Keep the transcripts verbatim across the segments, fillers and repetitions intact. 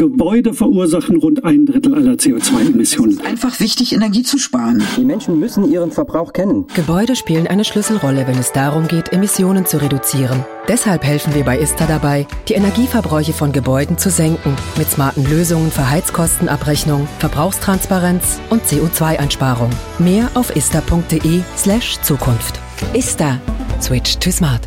Gebäude verursachen rund ein Drittel aller C O zwei Emissionen. Es ist einfach wichtig, Energie zu sparen. Die Menschen müssen ihren Verbrauch kennen. Gebäude spielen eine Schlüsselrolle, wenn es darum geht, Emissionen zu reduzieren. Deshalb helfen wir bei ISTA dabei, die Energieverbräuche von Gebäuden zu senken. Mit smarten Lösungen für Heizkostenabrechnung, Verbrauchstransparenz und C O zwei Einsparung. Mehr auf ista.de slash Zukunft. ISTA. Switch to smart.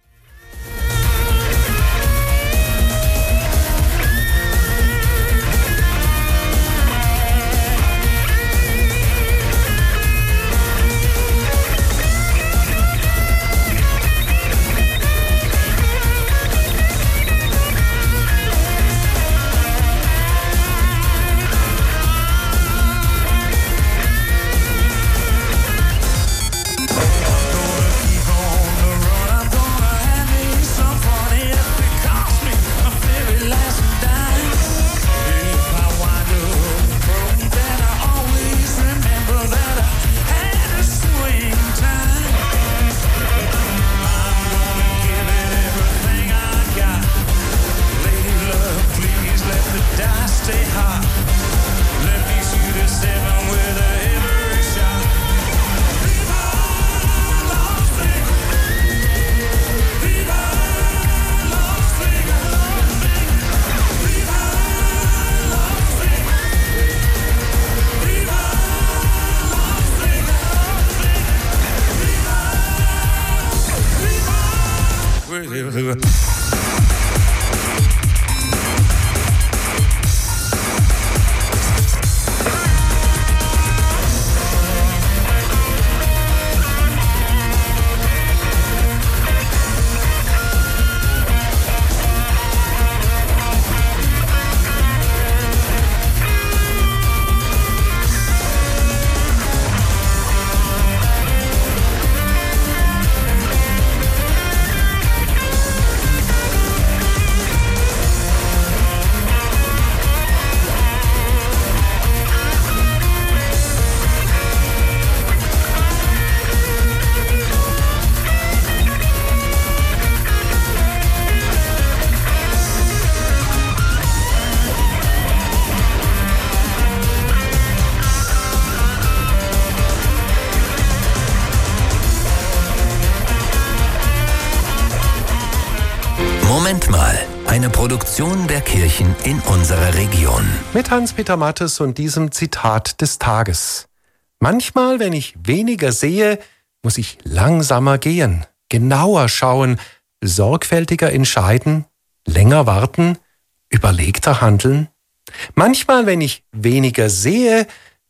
Moment mal, eine Produktion der Kirchen in unserer Region. Mit Hans-Peter Mattes und diesem Zitat des Tages. Manchmal, wenn ich weniger sehe, muss ich langsamer gehen, genauer schauen, sorgfältiger entscheiden, länger warten, überlegter handeln. Manchmal, wenn ich weniger sehe,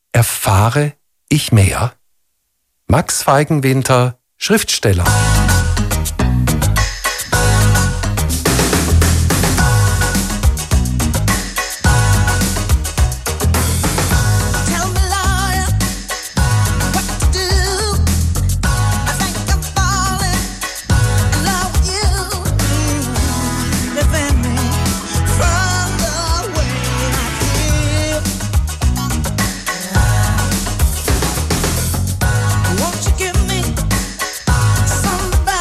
erfahre ich mehr. Max Feigenwinter, Schriftsteller. Won't you give me somebody?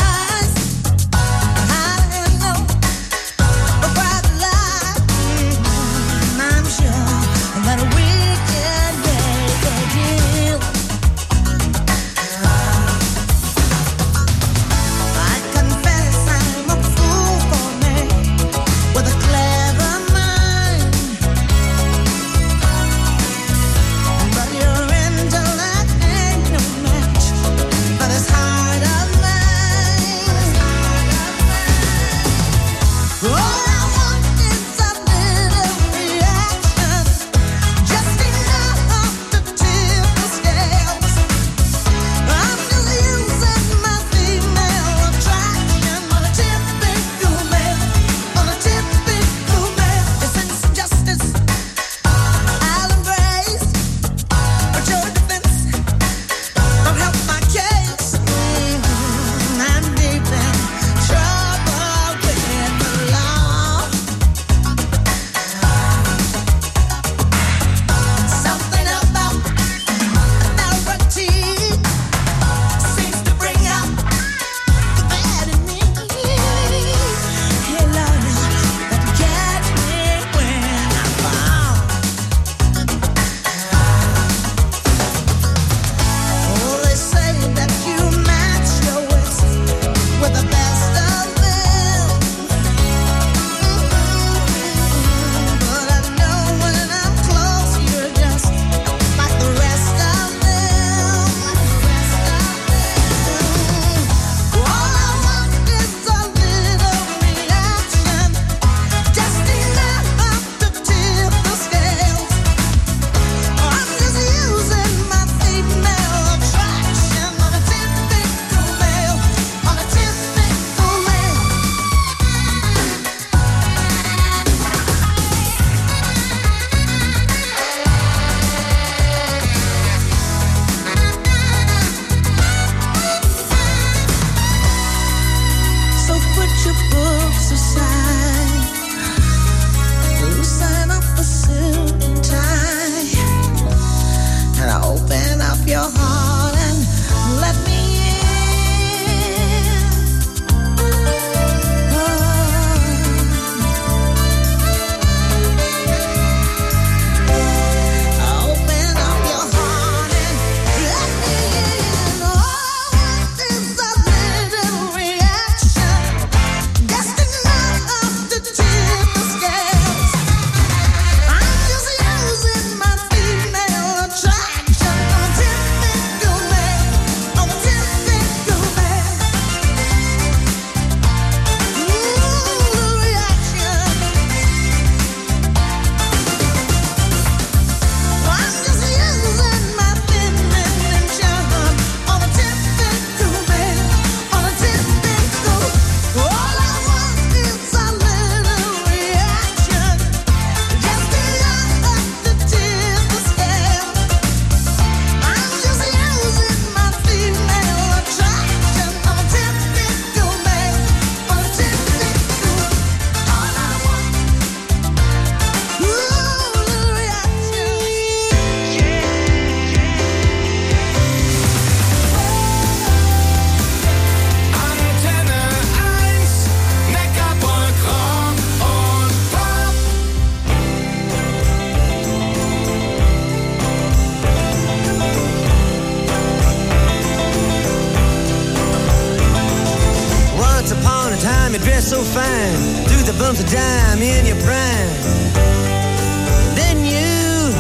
so fine, through the bumps of dime in your prime. Then you,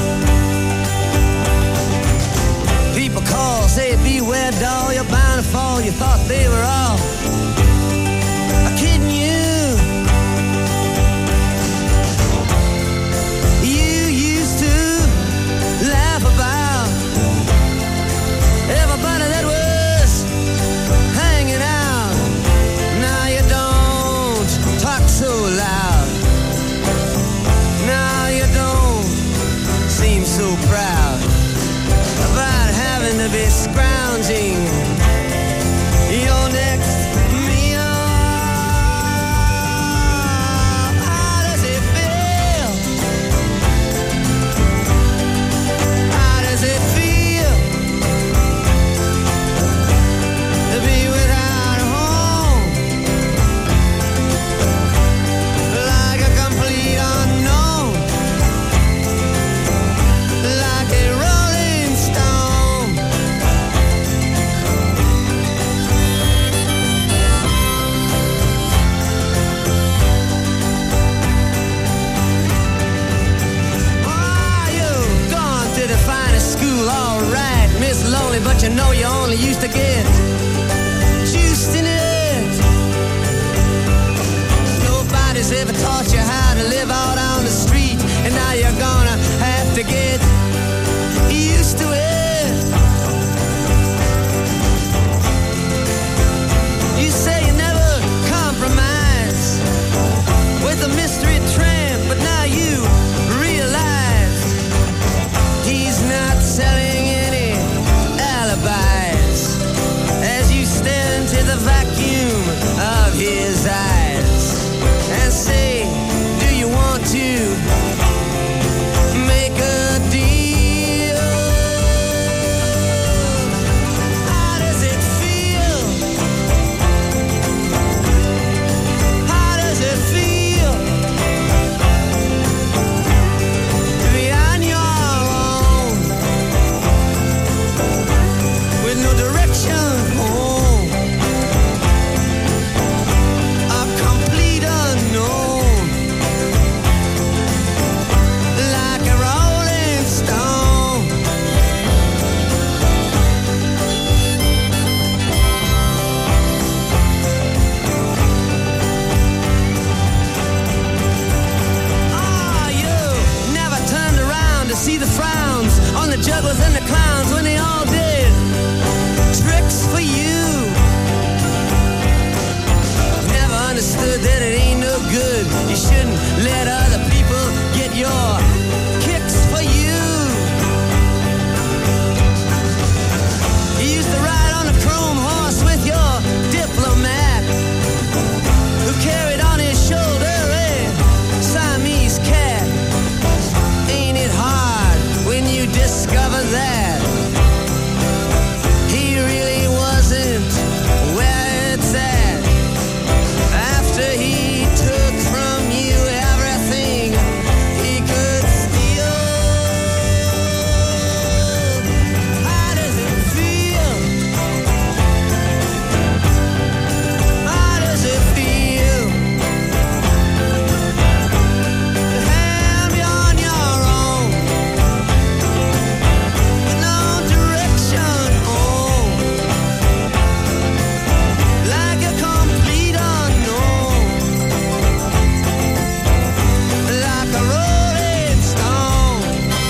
people call, say beware doll, you're bound to fall. You thought they were all kidding you. You used to laugh about everybody that was hanging out. Now you don't talk so loud. Now you don't seem so proud about having to be scrounging your next meal. How does it feel? How does it feel to be without a home? Like a complete unknown, like a rolling stone. Ah, you've gone to the finest school, all right, Miss Lonely, but you know you only used to get juiced in it. Nobody's ever taught you how to live out on the street, and now you're gonna have to get used to it. You say you never compromise with a mystery tramp, but now you realize he's not selling any alibis as you stare into the vacuum of his eyes and say, do you want to make a deal? How does it feel? How does it feel to be on your own with no direction home? A complete unknown, like a rolling stone. Ah, you never turned around to see the frowns on the jugglers and the clowns when they all did tricks for you. Never understood that it ain't no good. You shouldn't let other people get your kicks for you. You used to ride on a chrome horse with your diplomat, who carried on his shoulder a Siamese cat. Ain't it hard when you discover that he really wasn't where it's at? After he took from you everything he could steal. How does it feel? How does it feel to have you on your own with no direction home, like a complete unknown, like a rolling stone?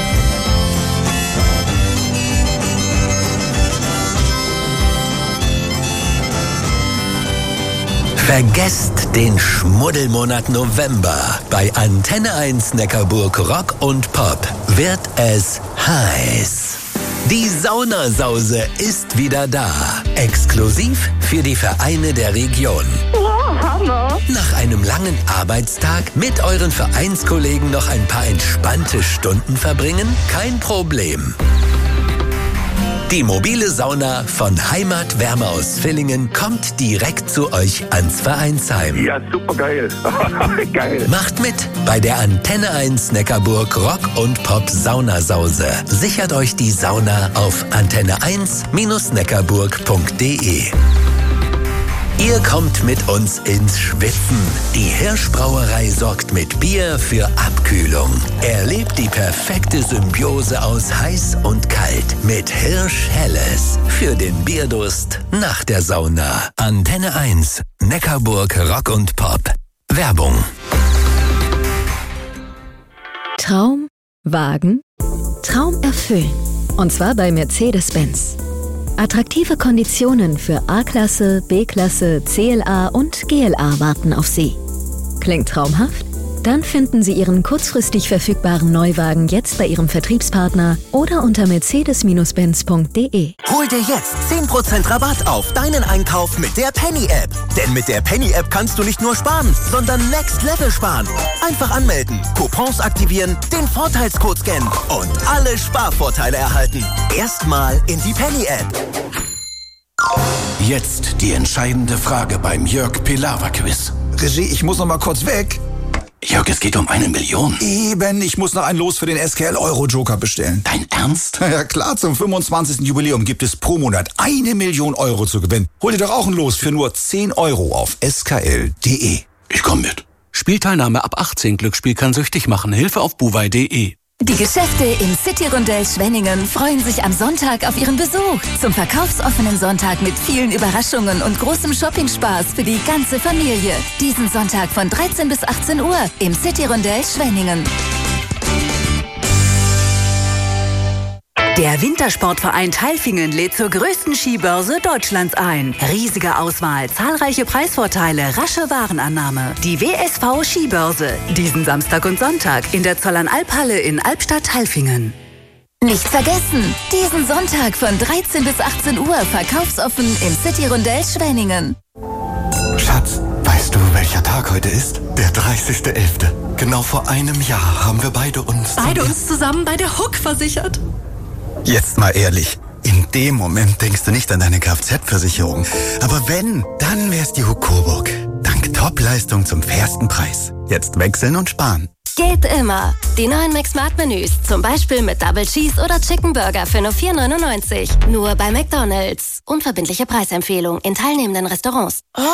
Vergesst den Schmuddelmonat November. Bei Antenne eins Neckarburg Rock und Pop wird es heiß. Die Saunasause ist wieder da. Exklusiv für die Vereine der Region. Wow, Hammer. Nach einem langen Arbeitstag mit euren Vereinskollegen noch ein paar entspannte Stunden verbringen? Kein Problem. Die mobile Sauna von Heimatwärme aus Villingen kommt direkt zu euch ans Vereinsheim. Ja, super geil. Geil. Macht mit bei der Antenne eins Neckarburg Rock und Pop Saunasause. Sichert euch die Sauna auf antenne eins Bindestrich neckarburg punkt de. Ihr kommt mit uns ins Schwitzen. Die Hirschbrauerei sorgt mit Bier für Abkühlung. Erlebt die perfekte Symbiose aus heiß und kalt mit Hirsch Helles für den Bierdurst nach der Sauna. Antenne eins, Neckarburg Rock und Pop. Werbung. Traum, Wagen, Traum erfüllen. Und zwar bei Mercedes-Benz. Attraktive Konditionen für A-Klasse, B-Klasse, C L A und G L A warten auf Sie. Klingt traumhaft? Dann finden Sie Ihren kurzfristig verfügbaren Neuwagen jetzt bei Ihrem Vertriebspartner oder unter mercedes Benz punkt de. Hol dir jetzt zehn Prozent Rabatt auf deinen Einkauf mit der Penny-App. Denn mit der Penny-App kannst du nicht nur sparen, sondern Next Level sparen. Einfach anmelden, Coupons aktivieren, den Vorteilscode scannen und alle Sparvorteile erhalten. Erstmal in die Penny-App. Jetzt die entscheidende Frage beim Jörg Pilawa Quiz. Regie, ich muss noch mal kurz weg. Jörg, es geht um eine Million. Eben, ich muss noch ein Los für den S K L Euro Joker bestellen. Dein Ernst? Ja klar, zum fünfundzwanzigsten Jubiläum gibt es pro Monat eine Million Euro zu gewinnen. Hol dir doch auch ein Los für nur zehn Euro auf s k l punkt de. Ich komm mit. Spielteilnahme ab achtzehn. Glücksspiel kann süchtig machen. Hilfe auf buwei punkt de. Die Geschäfte im City-Rondell Schwenningen freuen sich am Sonntag auf ihren Besuch. Zum verkaufsoffenen Sonntag mit vielen Überraschungen und großem Shoppingspaß für die ganze Familie. Diesen Sonntag von dreizehn bis achtzehn Uhr im City-Rondell Schwenningen. Der Wintersportverein Tailfingen lädt zur größten Skibörse Deutschlands ein. Riesige Auswahl, zahlreiche Preisvorteile, rasche Warenannahme. Die W S V Skibörse. Diesen Samstag und Sonntag in der Zollernalphalle in Albstadt-Tailfingen. Nicht vergessen, diesen Sonntag von dreizehn bis achtzehn Uhr verkaufsoffen im City-Rondell Schwenningen. Schatz, weißt du, welcher Tag heute ist? Der dreißigster elfte Genau vor einem Jahr haben wir beide uns... Beide uns zusammen bei der Huck versichert. Jetzt mal ehrlich, in dem Moment denkst du nicht an deine Kfz-Versicherung. Aber wenn, dann wär's die Huck Coburg. Dank Top-Leistung zum fairsten Preis. Jetzt wechseln und sparen. Geht immer. Die neuen Mac-Smart-Menüs, zum Beispiel mit Double Cheese oder Chicken Burger für nur vier neunundneunzig. Nur bei McDonald's. Unverbindliche Preisempfehlung in teilnehmenden Restaurants.